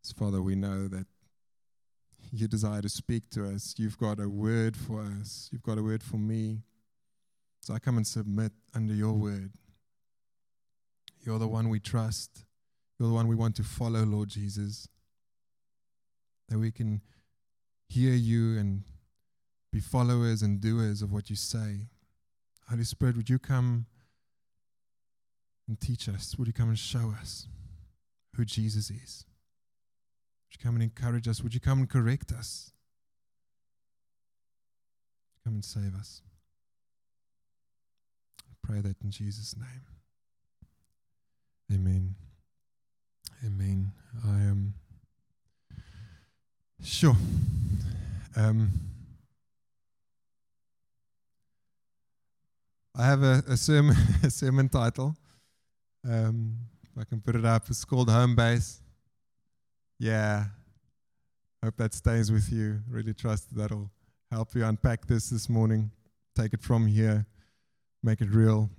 So, Father, we know that you desire to speak to us. You've got a word for us. You've got a word for me. So I come and submit under your word. You're the one we trust. You're the one we want to follow, Lord Jesus. That we can hear you and be followers and doers of what you say. Holy Spirit, would you come and teach us? Would you come and show us who Jesus is? Would you come and encourage us? Would you come and correct us? Come and save us. I pray that in Jesus' name. Amen. Amen. I am sure. I have a sermon title. If I can put it up, it's called Home Base. Yeah. Hope that stays with you. Really trust that'll help you unpack this morning. Take it from here. Make it real.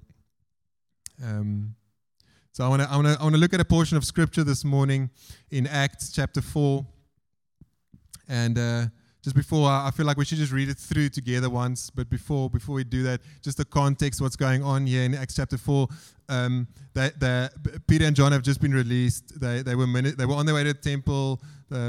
So I want to look at a portion of scripture this morning in Acts chapter 4. And just before, I feel like we should just read it through together once. But before we do that, just the context, what's going on here in Acts chapter 4. Peter and John have just been released. They were on their way to the temple.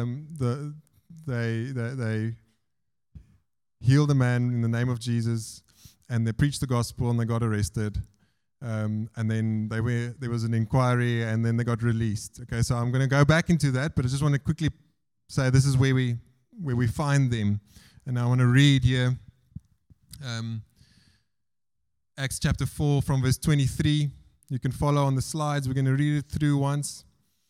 They healed a man in the name of Jesus, and they preached the gospel, and they got arrested. And then there was an inquiry, and then they got released. Okay, so I'm going to go back into that, but I just want to quickly say this is where we find them. And I want to read here Acts chapter 4 from verse 23. You can follow on the slides. We're going to read it through once.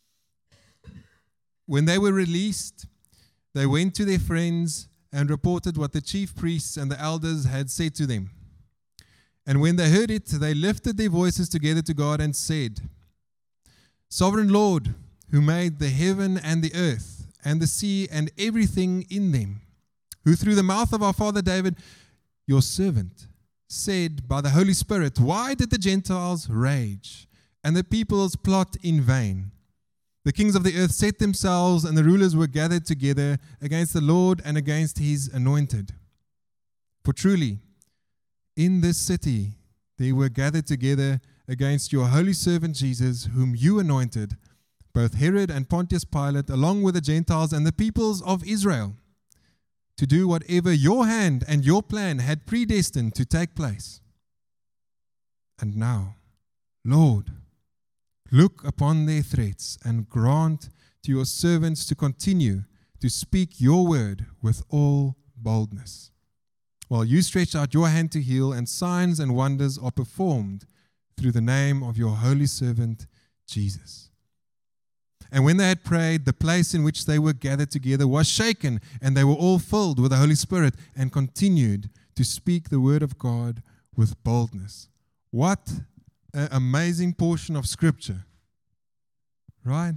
When they were released, they went to their friends and reported what the chief priests and the elders had said to them. And when they heard it, they lifted their voices together to God and said, Sovereign Lord, who made the heaven and the earth and the sea and everything in them, who through the mouth of our father David, your servant, said by the Holy Spirit, why did the Gentiles rage and the peoples plot in vain? The kings of the earth set themselves, and the rulers were gathered together against the Lord and against his anointed. For truly, in this city they were gathered together against your holy servant Jesus, whom you anointed, both Herod and Pontius Pilate, along with the Gentiles and the peoples of Israel, to do whatever your hand and your plan had predestined to take place. And now, Lord, look upon their threats and grant to your servants to continue to speak your word with all boldness. While you stretch out your hand to heal, and signs and wonders are performed through the name of your holy servant, Jesus. And when they had prayed, the place in which they were gathered together was shaken, and they were all filled with the Holy Spirit and continued to speak the word of God with boldness. What an amazing portion of Scripture, right?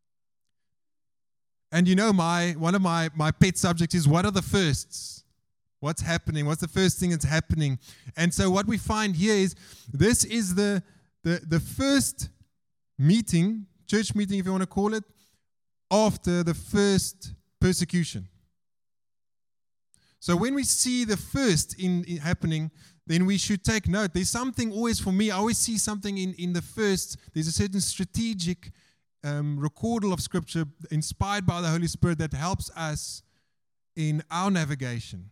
And you know, one of my pet subjects is, what are the firsts? What's happening? What's the first thing that's happening? And so what we find here is, this is the first meeting, church meeting if you want to call it, after the first persecution. So when we see the first in happening, then we should take note. There's something always, for me, I always see something in the first. There's a certain strategic recordal of Scripture inspired by the Holy Spirit that helps us in our navigation.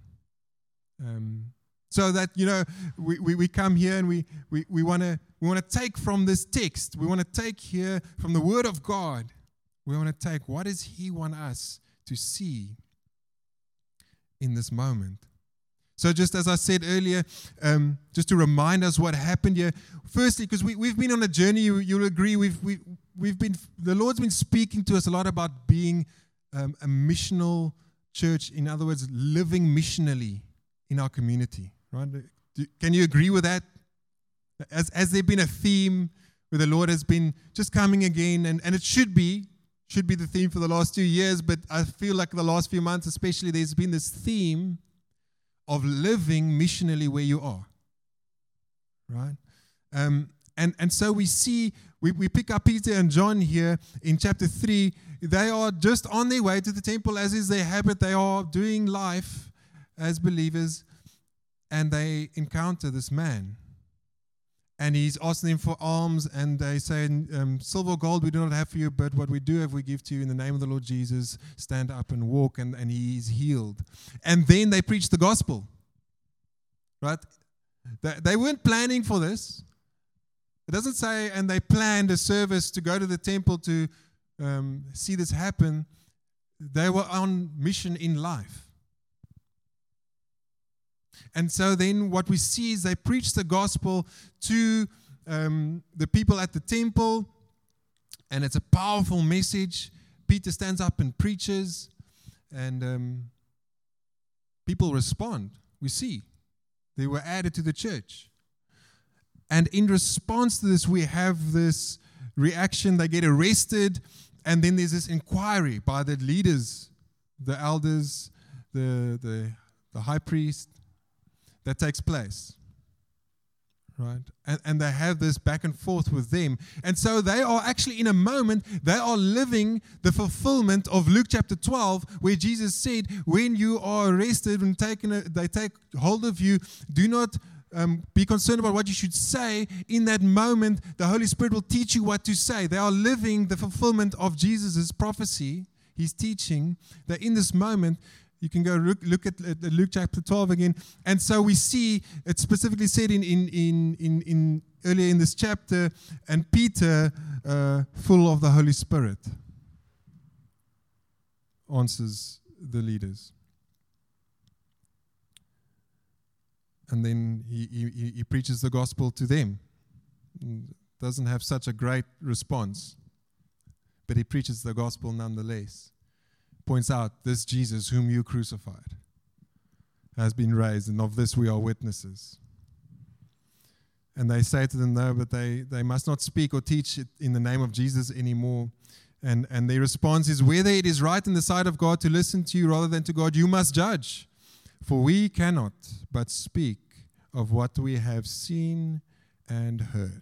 So that, you know, we come here and we want to take from this text. We want to take here from the Word of God. We want to take, what does He want us to see in this moment? So just as I said earlier, just to remind us what happened here. Firstly, because we've been on a journey. You'll agree. We've been. The Lord's been speaking to us a lot about being a missional church. In other words, living missionally in our community, right? Can you agree with that? Has there been a theme where the Lord has been just coming again, and it should be the theme for the last 2 years, but I feel like the last few months especially, there's been this theme of living missionally where you are, right? And so we see, we pick up Peter and John here in chapter 3. They are just on their way to the temple, as is their habit. They are doing life as believers, and they encounter this man. And he's asking them for alms, and they say, silver or gold we do not have for you, but what we do have we give to you in the name of the Lord Jesus. Stand up and walk, and he is healed. And then they preach the gospel. Right? They weren't planning for this. It doesn't say, and they planned a service to go to the temple to see this happen. They were on mission in life. And so then what we see is they preach the gospel to the people at the temple, and it's a powerful message. Peter stands up and preaches, and people respond. We see they were added to the church. And in response to this, we have this reaction. They get arrested, and then there's this inquiry by the leaders, the elders, the high priest, that takes place, right? And they have this back and forth with them. And so they are actually, in a moment, they are living the fulfillment of Luke chapter 12, where Jesus said, when you are arrested and they take hold of you, do not be concerned about what you should say. In that moment, the Holy Spirit will teach you what to say. They are living the fulfillment of Jesus' prophecy, his teaching, that in this moment, you can go look at Luke chapter 12 again. And so we see it specifically said in earlier in this chapter, and Peter, full of the Holy Spirit, answers the leaders. And then he preaches the gospel to them. Doesn't have such a great response, but he preaches the gospel nonetheless. Points out, this Jesus whom you crucified has been raised, and of this we are witnesses. And they say to them, no, but they must not speak or teach it in the name of Jesus anymore. And their response is, whether it is right in the sight of God to listen to you rather than to God, you must judge. For we cannot but speak of what we have seen and heard.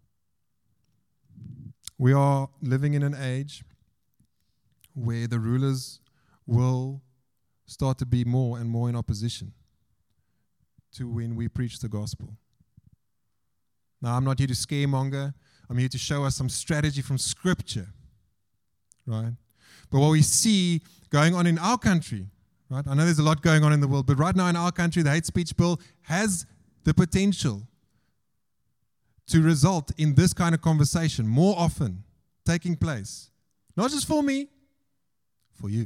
We are living in an age where the rulers will start to be more and more in opposition to when we preach the gospel. Now, I'm not here to scaremonger. I'm here to show us some strategy from Scripture, right? But what we see going on in our country, right? I know there's a lot going on in the world, but right now in our country, the hate speech bill has the potential to result in this kind of conversation more often taking place. Not just for me, for you.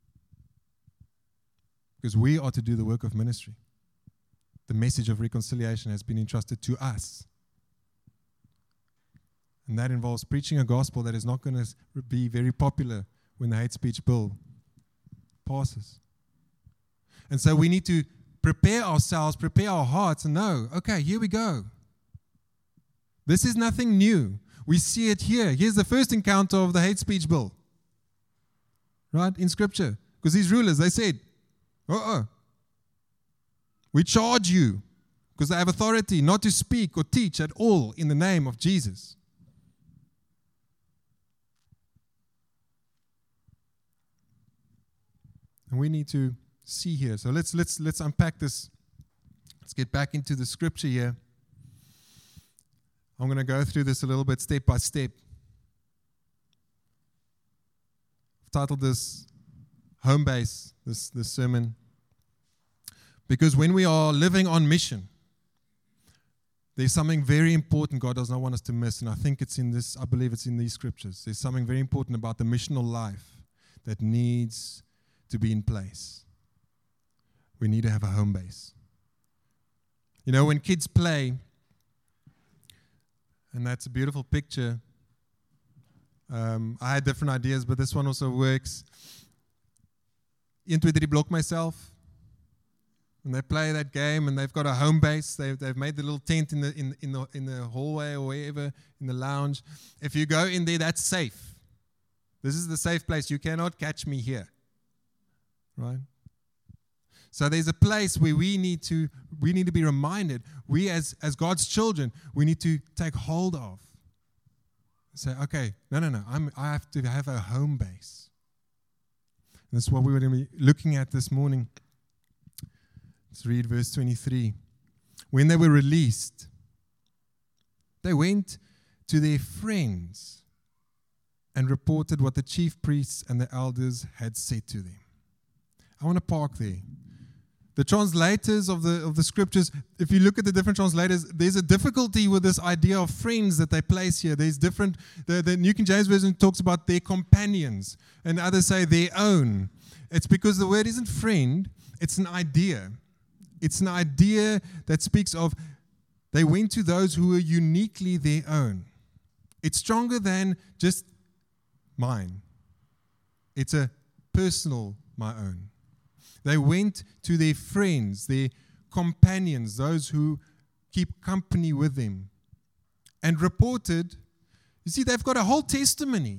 Because we are to do the work of ministry. The message of reconciliation has been entrusted to us. And that involves preaching a gospel that is not going to be very popular when the hate speech bill passes. And so we need to prepare ourselves, prepare our hearts, and know, okay, here we go. This is nothing new. We see it here. Here's the first encounter of the hate speech bill. Right, in Scripture. Because these rulers, they said, we charge you, because they have authority not to speak or teach at all in the name of Jesus. And we need to see here. So let's unpack this. Let's get back into the Scripture here. I'm going to go through this a little bit step by step. I've titled this Home Base, this sermon, because when we are living on mission, there's something very important God does not want us to miss, and I think it's in this, I believe it's in these scriptures. There's something very important about the missional life that needs to be in place. We need to have a home base. You know, when kids play, and that's a beautiful picture. I had different ideas, but this one also works. 1, 2, 3 block myself. When they play that game and they've got a home base, they've made the little tent in the hallway or wherever, in the lounge. If you go in there, that's safe. This is the safe place. You cannot catch me here. Right? So there's a place where we need to be reminded. We as God's children, we need to take hold of. Say, okay, no. I have to have a home base. And that's what we're going to be looking at this morning. Let's read verse 23. When they were released, they went to their friends and reported what the chief priests and the elders had said to them. I want to park there. The translators of the scriptures, if you look at the different translators, there's a difficulty with this idea of friends that they place here. There's different, the New King James Version talks about their companions, and others say their own. It's because the word isn't friend, it's an idea. It's an idea that speaks of they went to those who were uniquely their own. It's stronger than just mine. It's a personal my own. They went to their friends, their companions, those who keep company with them, and reported. You see, they've got a whole testimony,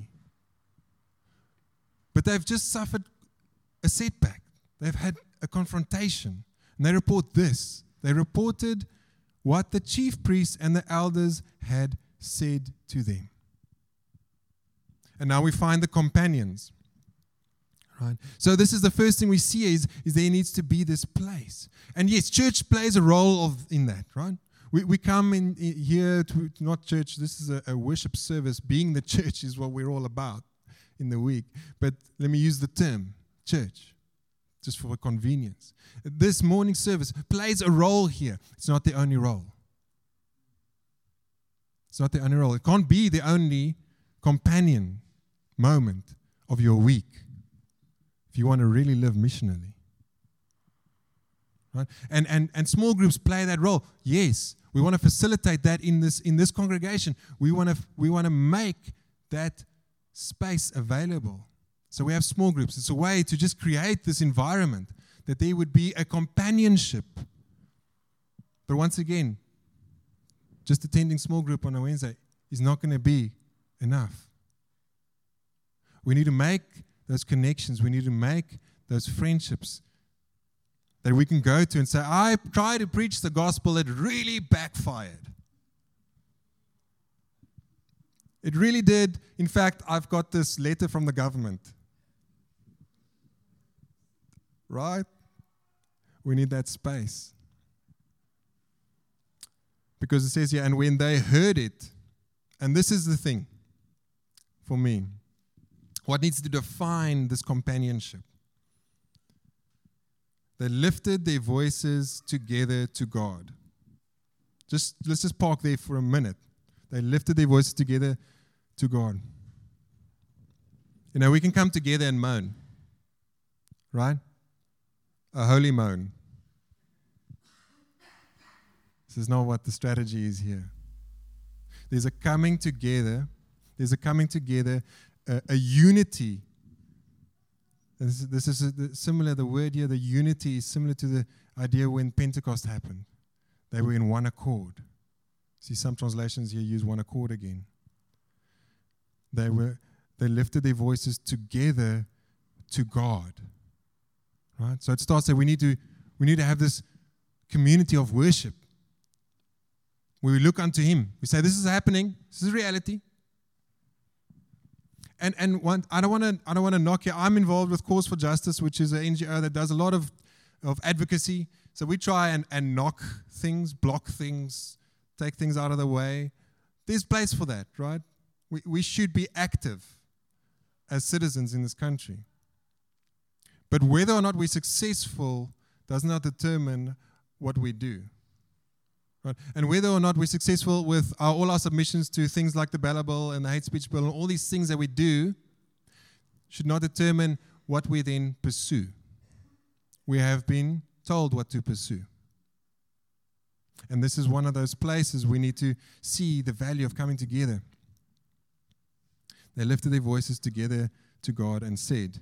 but they've just suffered a setback. They've had a confrontation. And they report this. They reported what the chief priests and the elders had said to them. And now we find the companions. Right? So this is the first thing we see is there needs to be this place. And yes, church plays a role in that, right? We come in here to not church. This is a worship service. Being the church is what we're all about in the week. But let me use the term church, just for convenience. This morning service plays a role here. It's not the only role. It's not the only role. It can't be the only companion moment of your week if you want to really live missionally. Right? And small groups play that role. Yes, we want to facilitate that in this congregation. We want to make that space available. So we have small groups. It's a way to just create this environment that there would be a companionship. But once again, just attending small group on a Wednesday is not going to be enough. We need to make those connections. We need to make those friendships that we can go to and say, I tried to preach the gospel, it really backfired. It really did. In fact, I've got this letter from the government. Right? We need that space. Because it says here, and when they heard it, and this is the thing for me, what needs to define this companionship? They lifted their voices together to God. Let's just park there for a minute. They lifted their voices together to God. You know, we can come together and moan, right? A holy moan. This is not what the strategy is here. There's a coming together. There's a coming together, a unity. This is similar, the word here, the unity is similar to the idea when Pentecost happened. They were in one accord. See, some translations here use one accord again. They lifted their voices together to God. Right? So it starts there. We need to have this community of worship where we look unto Him. We say, this is happening. This is reality. And I don't want to knock you. I'm involved with Cause for Justice, which is an NGO that does a lot of advocacy. So we try and knock things, block things, take things out of the way. There's place for that, right? We should be active as citizens in this country. But whether or not we're successful does not determine what we do. Right? And whether or not we're successful with all our submissions to things like the Bella Bill and the hate speech bill and all these things that we do should not determine what we then pursue. We have been told what to pursue. And this is one of those places we need to see the value of coming together. They lifted their voices together to God and said,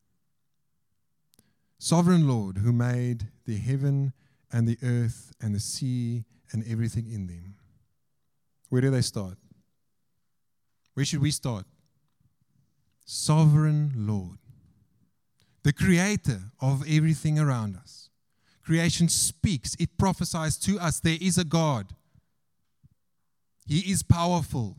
Sovereign Lord, who made the heaven and the earth and the sea and everything in them. Where do they start? Where should we start? Sovereign Lord, the creator of everything around us. Creation speaks. It prophesies to us. There is a God. He is powerful.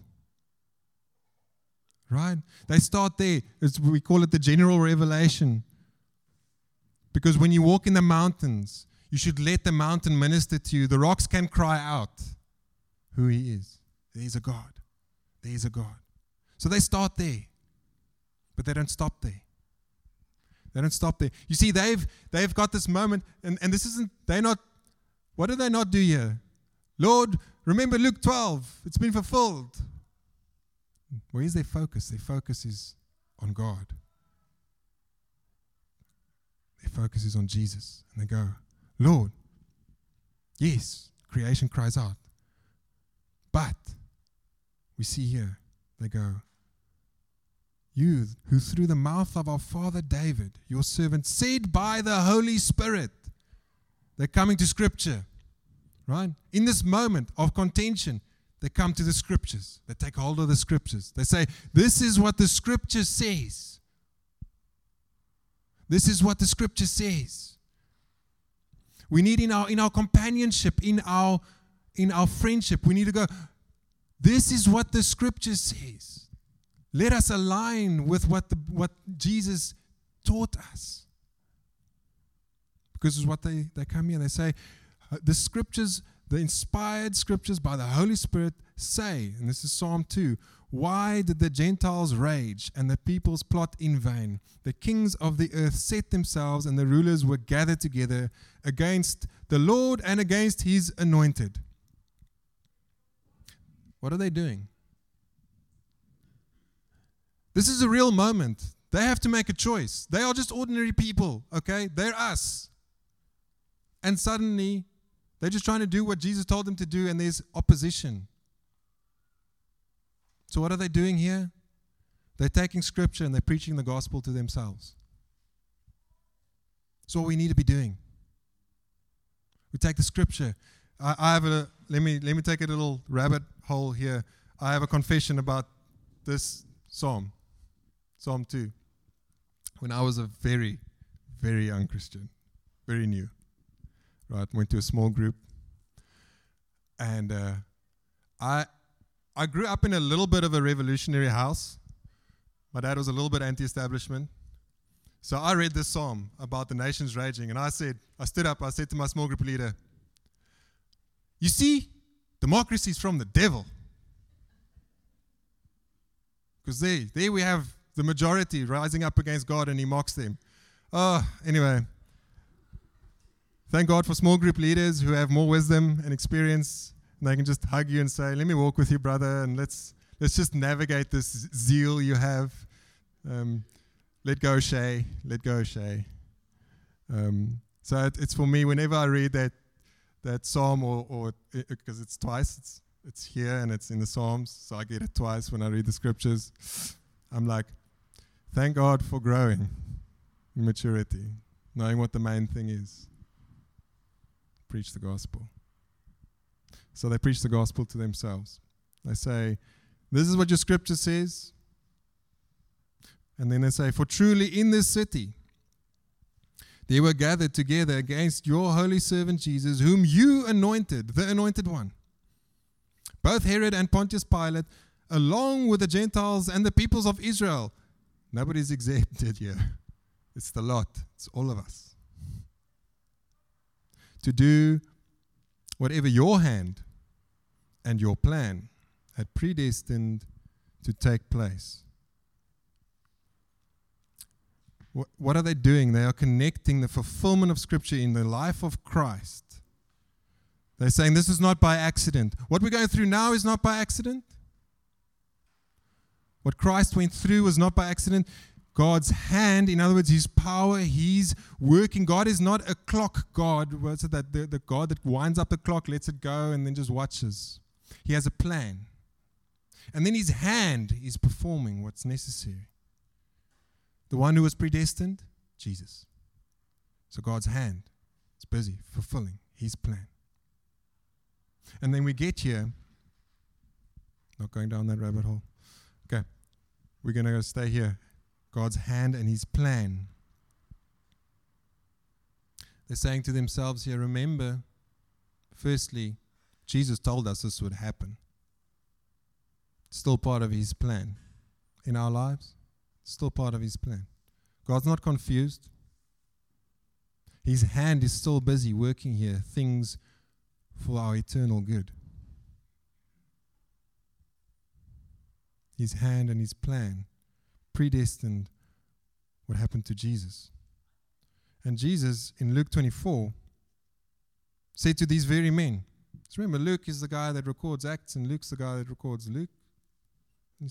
Right? They start there. We call it the general revelation. Because when you walk in the mountains, you should let the mountain minister to you. The rocks can cry out who He is. There is a God. There is a God. So they start there. But they don't stop there. They don't stop there. You see, they've got this moment, and this isn't, what do they not do here? Lord, remember Luke 12. It's been fulfilled. Where's their focus? Their focus is on God. Their focus is on Jesus. And they go, Lord, yes, creation cries out. But we see here, they go, you who through the mouth of our father David, your servant, said by the Holy Spirit. They're coming to Scripture, right? In this moment of contention, they come to the Scriptures. They take hold of the Scriptures. They say, this is what the Scripture says. This is what the Scripture says. We need in our companionship, in our friendship, we need to go, this is what the Scripture says. Let us align with what Jesus taught us. Because it's what they come here and they say, the Scriptures, the inspired Scriptures by the Holy Spirit say, and this is Psalm 2, why did the Gentiles rage and the peoples plot in vain? The kings of the earth set themselves and the rulers were gathered together against the Lord and against His anointed. What are they doing? This is a real moment. They have to make a choice. They are just ordinary people, okay? They're us. And suddenly, they're just trying to do what Jesus told them to do, and there's opposition. So what are they doing here? They're taking Scripture and they're preaching the gospel to themselves. That's what we need to be doing. We take the Scripture. Let me take a little rabbit hole here. I have a confession about this Psalm 2. When I was a very, very young Christian, very new, right? Went to a small group, and I grew up in a little bit of a revolutionary house. My dad was a little bit anti-establishment, so I read this psalm about the nations raging, and I stood up, I said to my small group leader, "You see, democracy is from the devil." Because there we have the majority rising up against God and He mocks them. Anyway, thank God for small group leaders who have more wisdom and experience, and they can just hug you and say, "Let me walk with you, brother, and let's just navigate this zeal you have. Let go, Shay. Let go, Shay." So it's for me, whenever I read that psalm, or because it's twice, it's here and it's in the Psalms, so I get it twice when I read the Scriptures. I'm like, thank God for growing in maturity, knowing what the main thing is. Preach the gospel. So they preach the gospel to themselves. They say, this is what your Scripture says. And then they say, for truly in this city they were gathered together against your holy servant Jesus, whom you anointed, the anointed one. Both Herod and Pontius Pilate, along with the Gentiles and the peoples of Israel. Nobody's exempted here. It's the lot. It's all of us. To do whatever your hand and your plan had predestined to take place. What are they doing? They are connecting the fulfillment of Scripture in the life of Christ. They're saying this is not by accident. What we're going through now is not by accident. What Christ went through was not by accident. God's hand, in other words, His power, He's working. God is not a clock God. What's it that the God that winds up the clock, lets it go, and then just watches. He has a plan. And then His hand is performing what's necessary. The one who was predestined, Jesus. So God's hand is busy fulfilling His plan. And then we get here, not going down that rabbit hole. Okay, we're going to stay here. God's hand and His plan. They're saying to themselves here, remember, firstly, Jesus told us this would happen. It's still part of His plan in our lives. It's still part of His plan. God's not confused. His hand is still busy working here, things for our eternal good. His hand and His plan predestined what happened to Jesus. And Jesus, in Luke 24, said to these very men, so remember, Luke is the guy that records Acts, and Luke's the guy that records Luke. He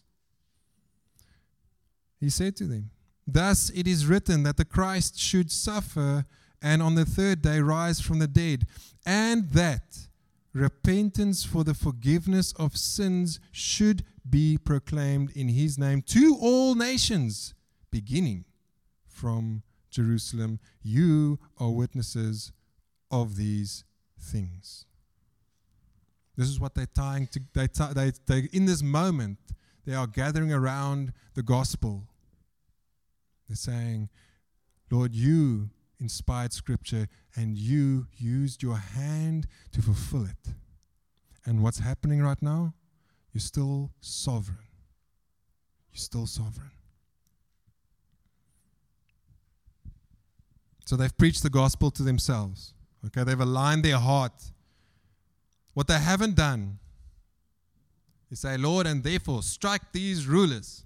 said to them, thus it is written that the Christ should suffer and on the third day rise from the dead, and that repentance for the forgiveness of sins should be proclaimed in His name to all nations, beginning from Jerusalem. You are witnesses of these things. This is what they're tying to. They in this moment, they are gathering around the gospel. They're saying, Lord, you inspired Scripture and you used your hand to fulfill it. And what's happening right now? You're still sovereign. You're still sovereign. So they've preached the gospel to themselves. Okay, they've aligned their heart. What they haven't done is say, Lord, and therefore strike these rulers.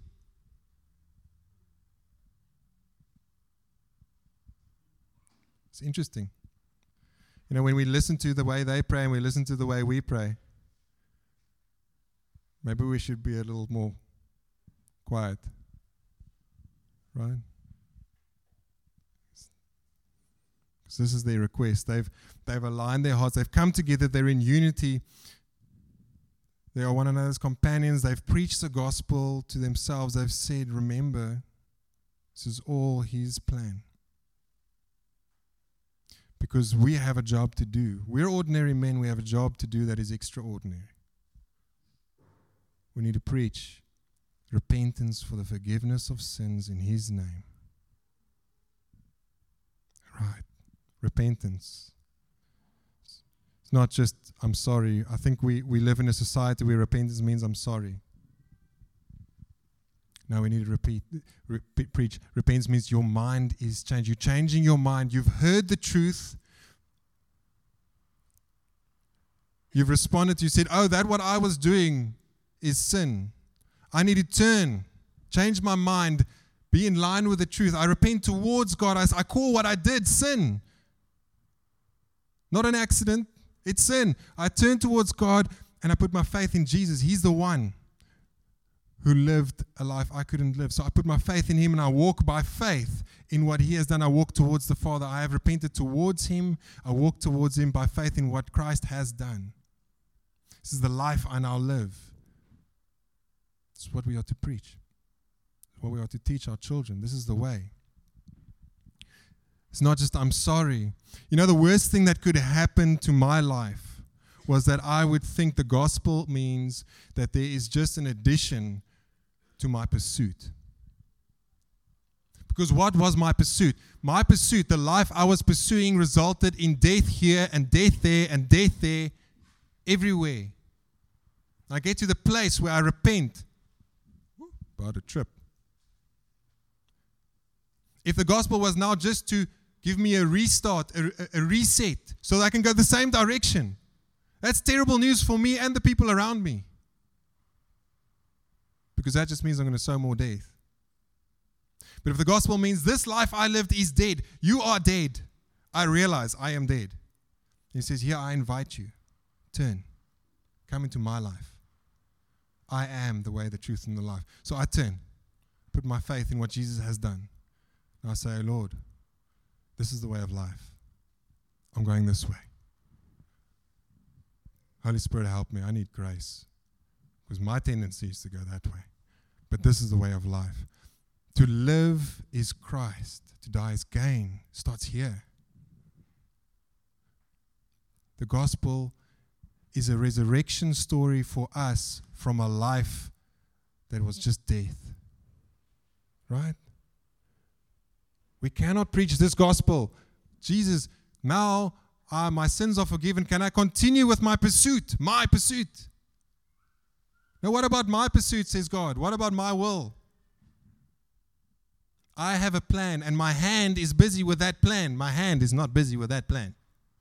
It's interesting. You know, when we listen to the way they pray and we listen to the way we pray, maybe we should be a little more quiet. Right? Because this is their request. They've aligned their hearts. They've come together. They're in unity. They are one another's companions. They've preached the gospel to themselves. They've said, remember, this is all His plan. Because we have a job to do. We're ordinary men. We have a job to do that is extraordinary. We need to preach repentance for the forgiveness of sins in His name. Right. Repentance. It's not just, I'm sorry. I think we live in a society where repentance means I'm sorry. No, we need to preach. Repentance means your mind is changed. You're changing your mind. You've heard the truth. You've responded. You said, oh, that what I was doing is sin. I need to turn, change my mind, be in line with the truth. I repent towards God. I call what I did sin. Not an accident. It's sin. I turn towards God and I put my faith in Jesus. He's the one who lived a life I couldn't live. So I put my faith in Him and I walk by faith in what He has done. I walk towards the Father. I have repented towards Him. I walk towards Him by faith in what Christ has done. This is the life I now live. This is what we are to preach. What we are to teach our children. This is the way. It's not just, I'm sorry. You know, the worst thing that could happen to my life was that I would think the gospel means that there is just an addition to my pursuit. Because what was my pursuit? My pursuit, the life I was pursuing, resulted in death here and death there and death there, everywhere. I get to the place where I repent. About a trip. If the gospel was now just to give me a restart, a reset, so that I can go the same direction, that's terrible news for me and the people around me. Because that just means I'm going to sow more death. But if the gospel means this life I lived is dead, you are dead, I realize I am dead. He says, here I invite you. Turn. Come into my life. I am the way, the truth, and the life. So I turn. Put my faith in what Jesus has done. And I say, Lord, this is the way of life. I'm going this way. Holy Spirit, help me. I need grace. Because my tendency is to go that way. But this is the way of life. To live is Christ. To die is gain. It starts here. The gospel is a resurrection story for us from a life that was just death. Right? We cannot preach this gospel Jesus, now my sins are forgiven. Can I continue with my pursuit? My pursuit. Now, what about my pursuit, says God? What about my will? I have a plan, and my hand is busy with that plan. My hand is not busy with that plan.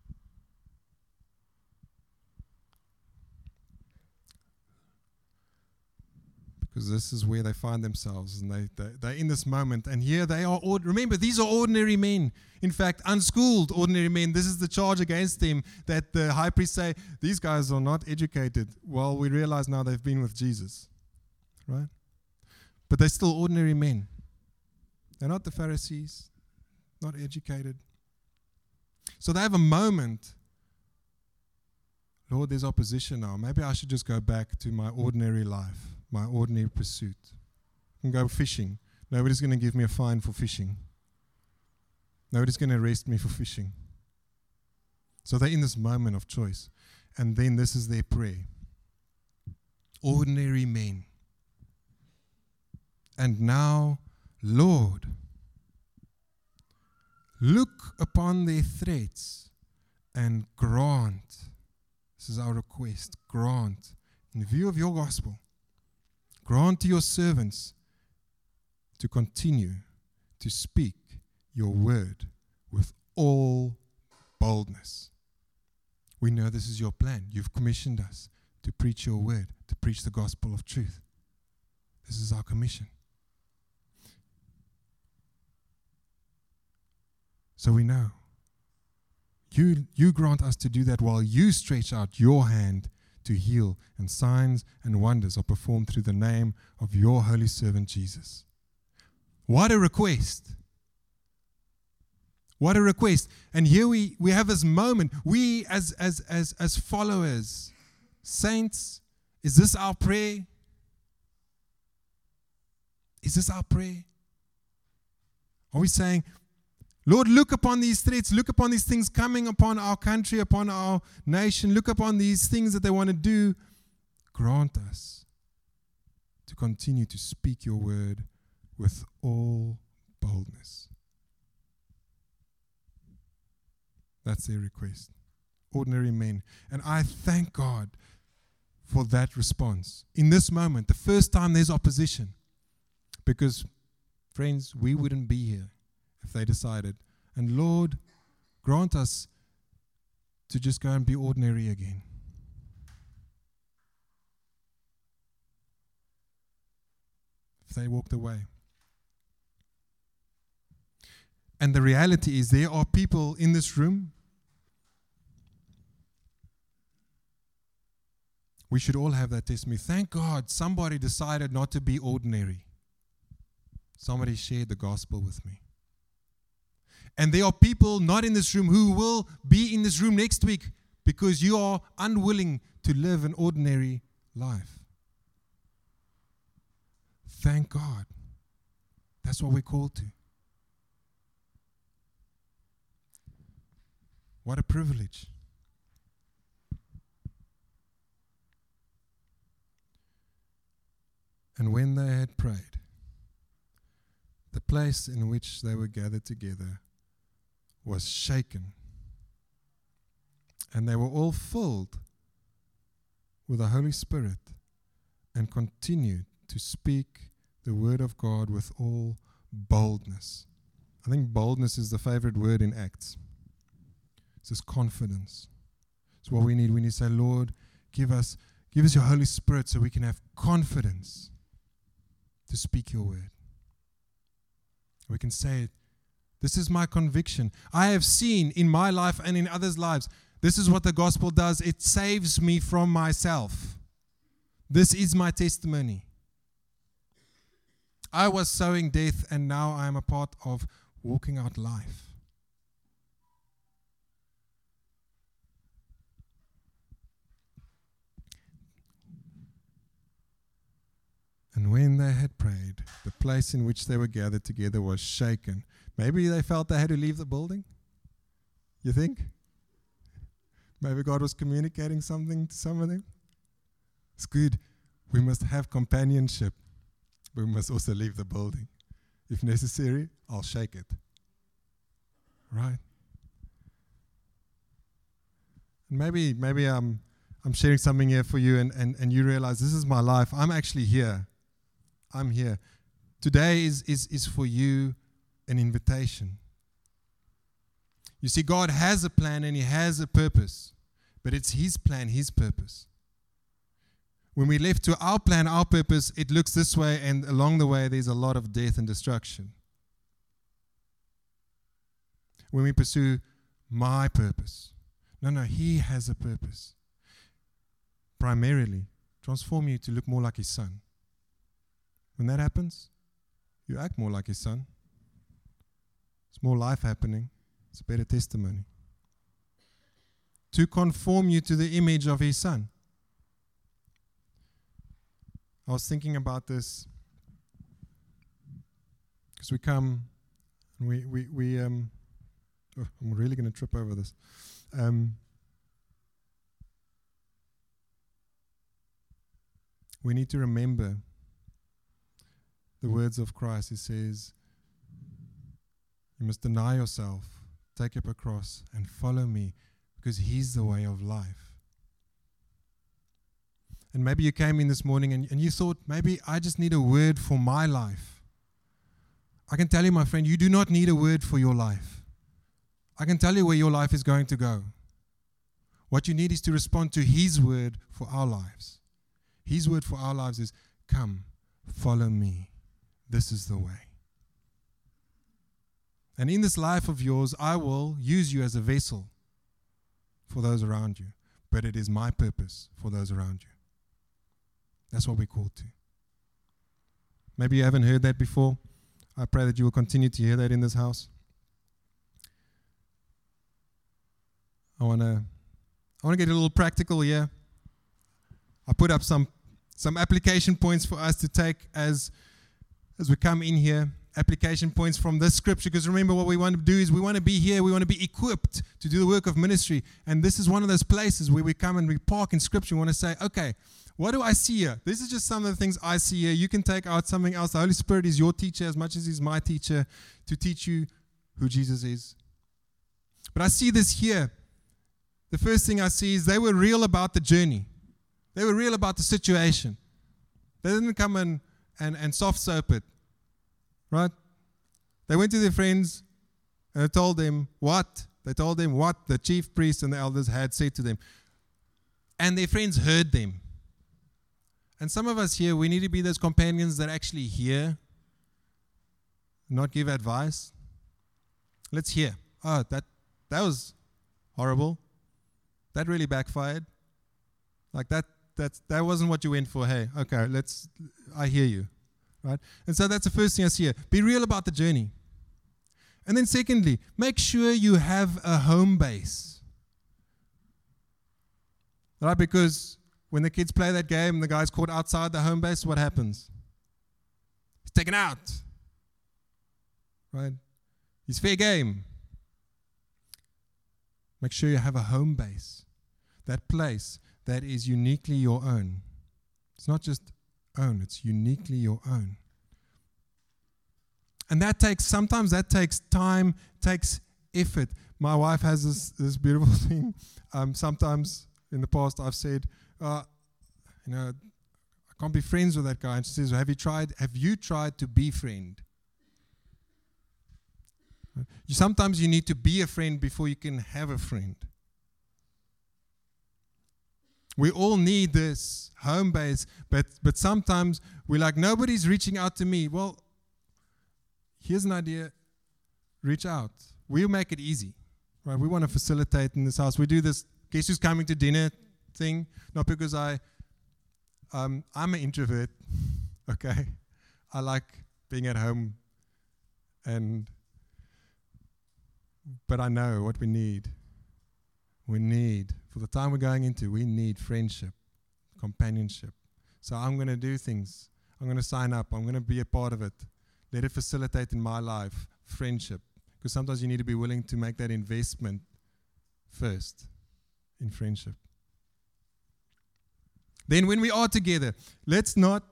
Because this is where they find themselves, and they're in this moment. And here they are. Remember, these are ordinary men. In fact, unschooled ordinary men. This is the charge against them, that the high priest say, these guys are not educated. Well, we realize now they've been with Jesus, right? But they're still ordinary men. They're not the Pharisees, not educated. So they have a moment. Lord, there's opposition now. Maybe I should just go back to my ordinary life, my ordinary pursuit. I can go fishing. Nobody's going to give me a fine for fishing. Nobody's going to arrest me for fishing. So they're in this moment of choice. And then this is their prayer. Ordinary men. And now, Lord, look upon their threats and grant. This is our request. Grant, in view of your gospel, grant to your servants to continue to speak your word with all boldness. We know this is your plan. You've commissioned us to preach your word, to preach the gospel of truth. This is our commission. So we know. You grant us to do that while you stretch out your hand to heal, and signs and wonders are performed through the name of your holy servant Jesus. What a request. What a request. And here we have this moment. We as followers, saints, is this our prayer? Is this our prayer? Are we saying, Lord, look upon these threats, look upon these things coming upon our country, upon our nation, look upon these things that they want to do. Grant us to continue to speak your word with all boldness. That's their request. Ordinary men. And I thank God for that response. In this moment, the first time there's opposition. Because, friends, we wouldn't be here if they decided. And Lord, grant us to just go and be ordinary again. If they walked away. And the reality is there are people in this room. We should all have that testimony. Thank God somebody decided not to be ordinary. Somebody shared the gospel with me. And there are people not in this room who will be in this room next week because you are unwilling to live an ordinary life. Thank God. That's what we're called to. What a privilege. And when they had prayed, the place in which they were gathered together was shaken, and they were all filled with the Holy Spirit and continued to speak the word of God with all boldness. I think boldness is the favorite word in Acts. It's this confidence. It's what we need. We need to say, Lord, give us your Holy Spirit so we can have confidence to speak your word. We can say it. This is my conviction. I have seen in my life and in others' lives, this is what the gospel does. It saves me from myself. This is my testimony. I was sowing death, and now I am a part of walking out life. And when they had prayed, the place in which they were gathered together was shaken. Maybe they felt they had to leave the building. You think? Maybe God was communicating something to some of them. It's good. We must have companionship. But we must also leave the building. If necessary, I'll shake it. Right? Maybe I'm sharing something here for you, and you realize this is my life. I'm actually here. I'm here. Today is for you an invitation. You see, God has a plan and He has a purpose, but it's His plan, His purpose. When we left to our plan, our purpose, it looks this way, and along the way there's a lot of death and destruction. When we pursue my purpose, no, He has a purpose. Primarily, transform you to look more like His Son. When that happens, you act more like His Son. It's more life happening. It's a better testimony. To conform you to the image of His Son. I was thinking about this because we come and I'm really going to trip over this. We need to remember the words of Christ. He says, you must deny yourself, take up a cross, and follow me, because He's the way of life. And maybe you came in this morning and you thought, maybe I just need a word for my life. I can tell you, my friend, you do not need a word for your life. I can tell you where your life is going to go. What you need is to respond to His word for our lives. His word for our lives is, come, follow me. This is the way. And in this life of yours, I will use you as a vessel for those around you. But it is my purpose for those around you. That's what we're called to. Maybe you haven't heard that before. I pray that you will continue to hear that in this house. I want to get a little practical here. I put up some application points for us to take as we come in here. Application points from this scripture, because remember, what we want to do is we want to be here, we want to be equipped to do the work of ministry, and this is one of those places where we come and we park in scripture. We want to say, okay, what do I see here? This is just some of the things I see here. You can take out something else. The Holy Spirit is your teacher as much as He's my teacher to teach you who Jesus is. But I see this here. The first thing I see is they were real about the journey. They were real about the situation. They didn't come and soft soap it. Right? They went to their friends and they told them what? They told them what the chief priests and the elders had said to them. And their friends heard them. And some of us here, we need to be those companions that actually hear, not give advice. Let's hear. Oh, that was horrible. That really backfired. Like that wasn't what you went for. Hey, okay, I hear you. Right? And so that's the first thing I see here. Be real about the journey. And then secondly, make sure you have a home base. Right? Because when the kids play that game and the guy's caught outside the home base, what happens? He's taken out. Right? He's fair game. Make sure you have a home base. That place that is uniquely your own. It's not just own, it's uniquely your own. And sometimes that takes time, takes effort. My wife has this beautiful thing. Sometimes in the past I've said, I can't be friends with that guy. And she says, have you tried to be friend? Sometimes you need to be a friend before you can have a friend. We all need this home base, but sometimes we're like, nobody's reaching out to me. Well, here's an idea. Reach out. We'll make it easy. Right? We want to facilitate in this house. We do this guess who's coming to dinner thing, not because I'm an introvert, okay? I like being at home, but I know what we need. For the time we're going into, we need friendship, companionship. So I'm going to do things. I'm going to sign up. I'm going to be a part of it. Let it facilitate in my life friendship. Because sometimes you need to be willing to make that investment first in friendship. Then when we are together, let's not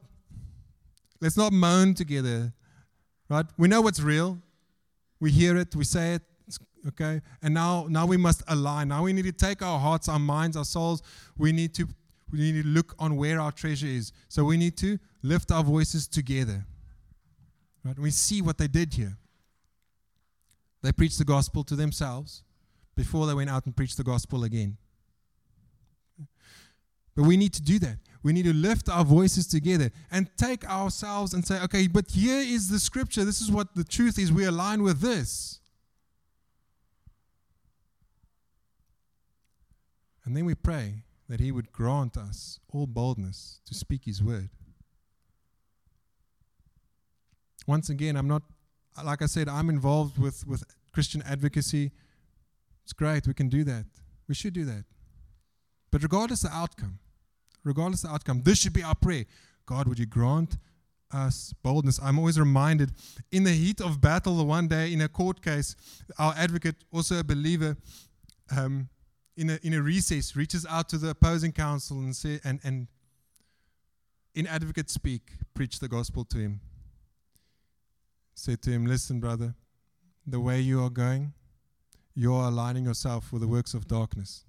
moan together. Right? We know what's real. We hear it. We say it. Okay? And now we must align. Now we need to take our hearts, our minds, our souls. We need to look on where our treasure is. So we need to lift our voices together. Right? And we see what they did here. They preached the gospel to themselves before they went out and preached the gospel again. But we need to do that. We need to lift our voices together and take ourselves and say, okay, but here is the scripture. This is what the truth is. We align with this. And then we pray that He would grant us all boldness to speak His word. Once again, I'm not, like I said, I'm involved with Christian advocacy. It's great. We can do that. We should do that. But regardless of the outcome, this should be our prayer. God, would you grant us boldness? I'm always reminded, in the heat of battle, the one day in a court case, our advocate, also a believer, in a recess, reaches out to the opposing counsel and say, and in advocate speak, preach the gospel to him. Said to him, listen, brother, the way you are going, you are aligning yourself with the works of darkness.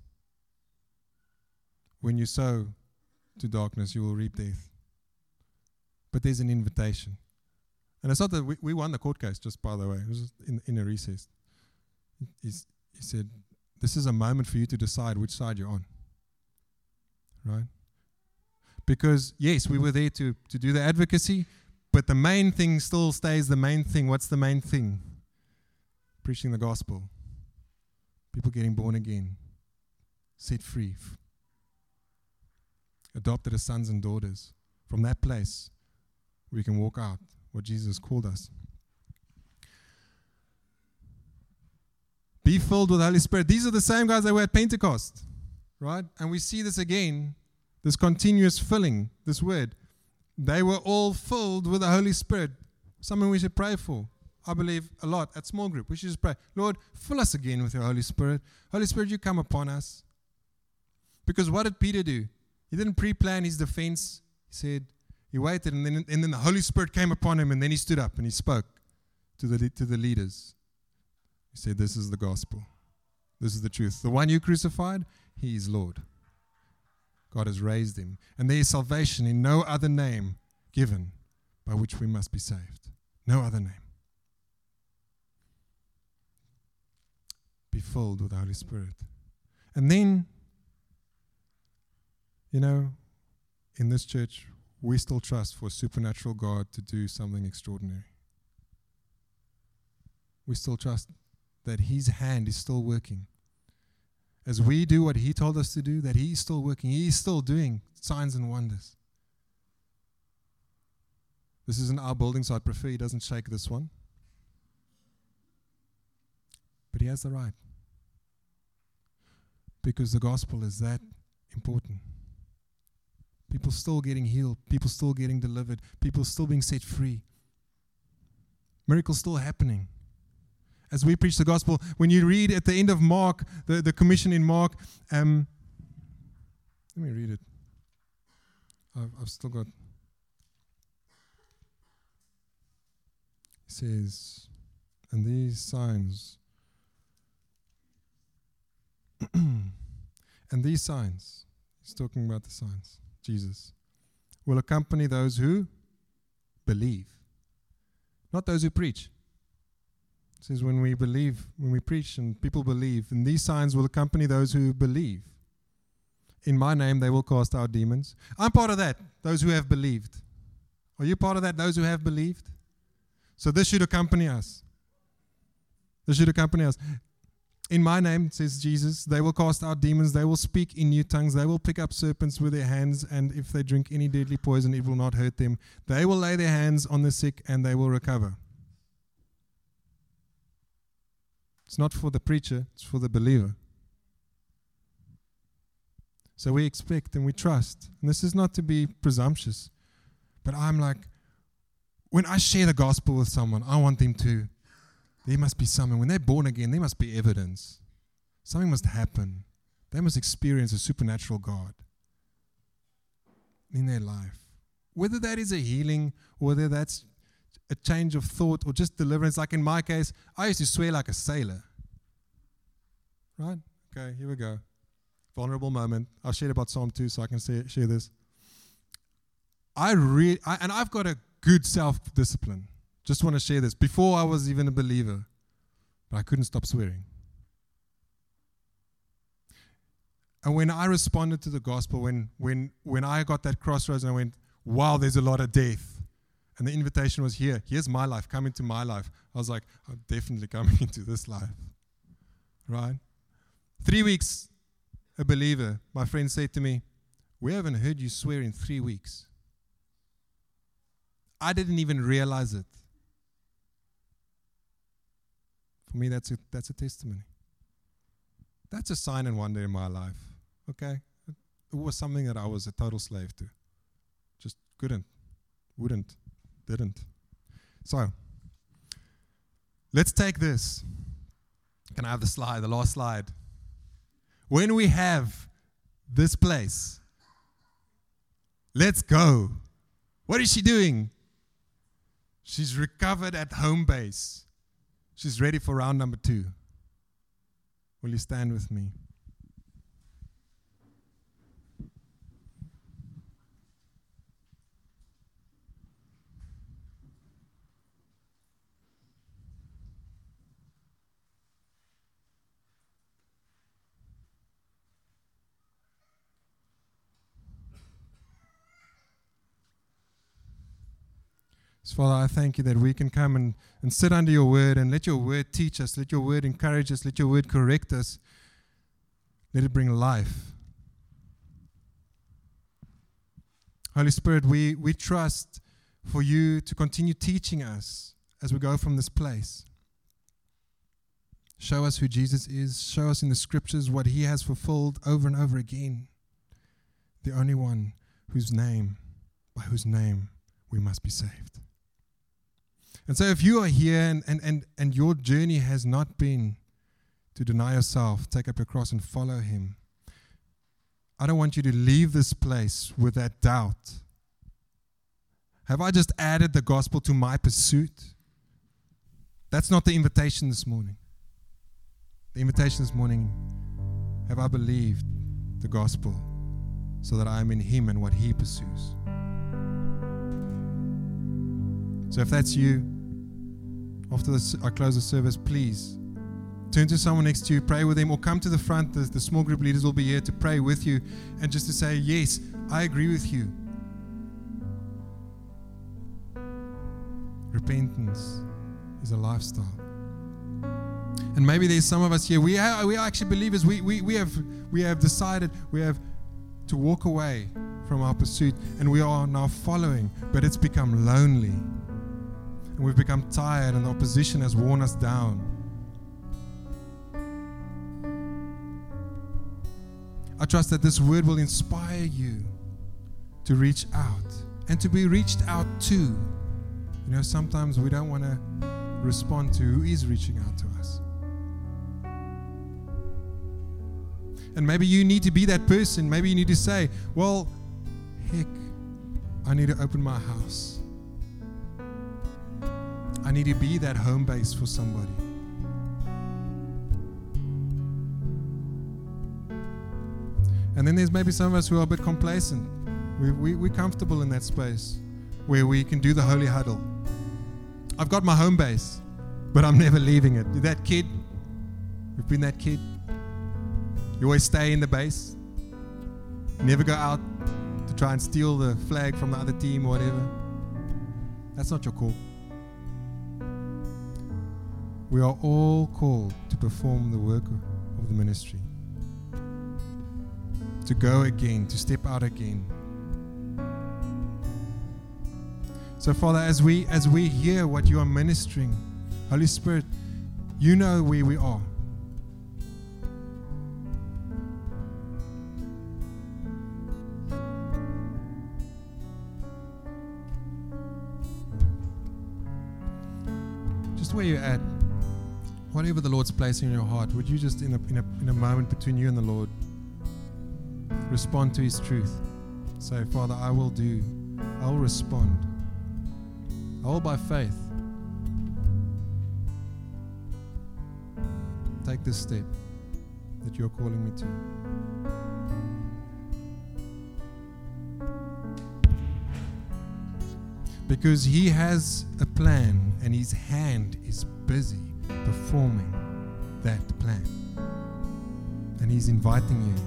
When you sow to darkness, you will reap death. But there's an invitation. And it's not that we won the court case, just by the way. It was just in a recess. He said, this is a moment for you to decide which side you're on. Right? Because, yes, we were there to do the advocacy, but the main thing still stays the main thing. What's the main thing? Preaching the gospel. People getting born again. Set free. Adopted as sons and daughters. From that place, we can walk out what Jesus called us. Be filled with the Holy Spirit. These are the same guys that were at Pentecost, right? And we see this again, this continuous filling, this word. They were all filled with the Holy Spirit. Something we should pray for. I believe a lot at small group. We should just pray, Lord, fill us again with your Holy Spirit. Holy Spirit, you come upon us. Because what did Peter do? He didn't pre-plan his defense. He said, he waited, and then the Holy Spirit came upon him, and then he stood up and he spoke to the leaders. He said, this is the gospel. This is the truth. The one you crucified, He is Lord. God has raised Him. And there is salvation in no other name given by which we must be saved. No other name. Be filled with the Holy Spirit. And then, in this church, we still trust for a supernatural God to do something extraordinary. We still trust that His hand is still working. As we do what He told us to do, that He is still working. He is still doing signs and wonders. This isn't our building, so I'd prefer He doesn't shake this one. But He has the right. Because the gospel is that important. People still getting healed. People still getting delivered. People still being set free. Miracles still happening. As we preach the gospel, when you read at the end of Mark, the commission in Mark, let me read it. I've still got. It says, and these signs, he's talking about the signs, Jesus, will accompany those who believe, not those who preach. It says when we preach and people believe, and these signs will accompany those who believe. In my name they will cast out demons. I'm part of that, those who have believed. Are you part of that, those who have believed? So this should accompany us. This should accompany us. In my name, says Jesus, they will cast out demons, they will speak in new tongues, they will pick up serpents with their hands, and if they drink any deadly poison, it will not hurt them. They will lay their hands on the sick and they will recover. It's not for the preacher, it's for the believer. So we expect and we trust. And this is not to be presumptuous, but I'm like, when I share the gospel with someone, I want them to, there must be something. When they're born again, there must be evidence. Something must happen. They must experience a supernatural God in their life. Whether that is a healing, or whether that's a change of thought or just deliverance. Like in my case, I used to swear like a sailor. Right? Okay, here we go. Vulnerable moment. I'll share about Psalm 2 so I can share this. And I've got a good self-discipline. Just want to share this. Before I was even a believer, but I couldn't stop swearing. And when I responded to the gospel, when I got that crossroads and I went, wow, there's a lot of death. And the invitation was here. Here's my life. Come into my life. I was like, I'm definitely coming into this life. Right? 3 weeks, a believer, my friend said to me, we haven't heard you swear in 3 weeks. I didn't even realize it. For me, that's a testimony. That's a sign and wonder in my life. Okay? It was something that I was a total slave to. Just couldn't, wouldn't, didn't. So, let's take this. Can I have the last slide? When we have this place, let's go. What is she doing? She's recovered at home base. She's ready for round number 2. Will you stand with me? So Father, I thank you that we can come and sit under your word and let your word teach us, let your word encourage us, let your word correct us. Let it bring life. Holy Spirit, we trust for you to continue teaching us as we go from this place. Show us who Jesus is. Show us in the scriptures what he has fulfilled over and over again. The only one by whose name we must be saved. And so if you are here and your journey has not been to deny yourself, take up your cross and follow him, I don't want you to leave this place with that doubt. Have I just added the gospel to my pursuit? That's not the invitation this morning. The invitation this morning, have I believed the gospel so that I am in him and what he pursues? So if that's you, after I close the service, please turn to someone next to you, pray with them, or come to the front. The small group leaders will be here to pray with you and just to say, yes, I agree with you. Repentance is a lifestyle. And maybe there's some of us here, we are actually believers. We have decided to walk away from our pursuit, and we are now following, but it's become lonely. And we've become tired, and the opposition has worn us down. I trust that this word will inspire you to reach out and to be reached out to. You know, sometimes we don't want to respond to who is reaching out to us. And maybe you need to be that person. Maybe you need to say, well, heck, I need to open my house. I need to be that home base for somebody. And then there's maybe some of us who are a bit complacent. We're comfortable in that space where we can do the holy huddle. I've got my home base, but I'm never leaving it. You're that kid. You've been that kid. You always stay in the base. You never go out to try and steal the flag from the other team or whatever. That's not your call. We are all called to perform the work of the ministry. To go again, to step out again. So Father, as we hear what you are ministering, Holy Spirit, you know where we are. Just where you're at, whatever the Lord's placing in your heart, would you just in a moment between you and the Lord, respond to his truth. Say, Father, I will respond. I will by faith take this step. that you're calling me to. Because He has a plan and His hand is busy performing that plan. And He's inviting you.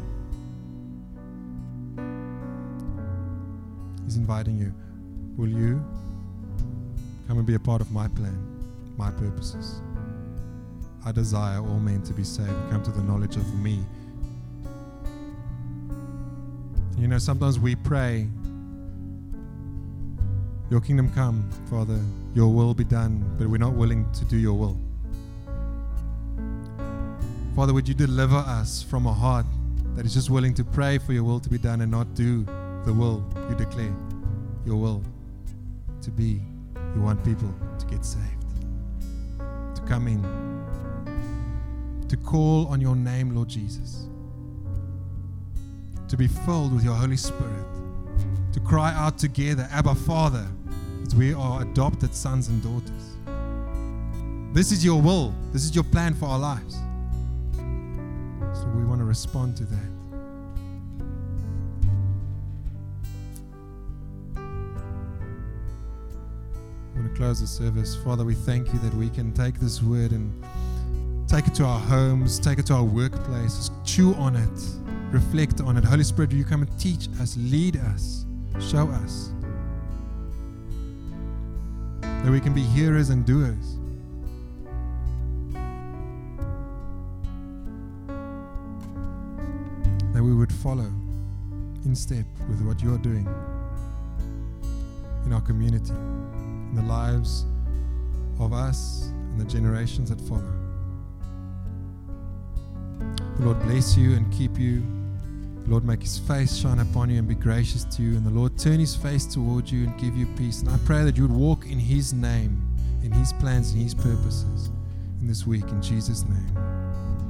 He's inviting you. Will you come and be a part of my plan, my purposes? I desire all men to be saved and come to the knowledge of me. You know, sometimes we pray, your kingdom come, Father, your will be done, but we're not willing to do your will. Father, would you deliver us from a heart that is just willing to pray for your will to be done and not do the will you declare, your will to be. You want people to get saved, to come in, to call on your name, Lord Jesus, to be filled with your Holy Spirit, to cry out together, Abba, Father, as we are adopted sons and daughters. This is your will. This is your plan for our lives. So we want to respond to that. I want to close the service. Father, we thank you that we can take this word and take it to our homes, take it to our workplaces, chew on it, reflect on it. Holy Spirit, will you come and teach us, lead us, show us, that we can be hearers and doers. That we would follow in step with what you're doing in our community, in the lives of us and the generations that follow. The Lord bless you and keep you. The Lord make His face shine upon you and be gracious to you. And the Lord turn His face towards you and give you peace. And I pray that you would walk in His name, in His plans and His purposes in this week, in Jesus' name.